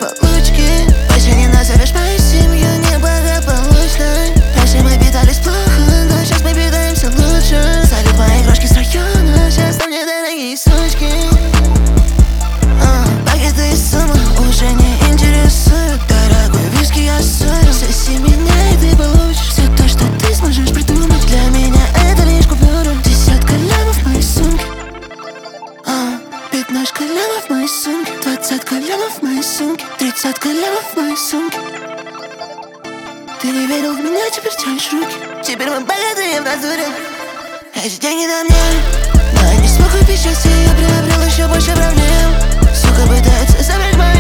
получки. Больше не назовешь мою семью неблагополучной. Раньше мы питались плохо, но сейчас мы питаемся лучше. Салют мои крошки с района, сейчас там недорогие сучки. Пакеты и суммы уже не интересуют. Дорогой виски я сую. Соси меня и ты получишь все то, что ты сможешь придумать. Для меня это лишь купюры. 10 лямов в моей сумке, 15 лямов в моей сумке, 20 лямов в моей сумке, 30 лямов в моей сумке. Ты не верил в меня, теперь тянешь руки. Теперь мы богатые в натуре. Эти деньги на мне, но они смогут печься. Я приобрел еще больше проблем. Сука пытается забрать мои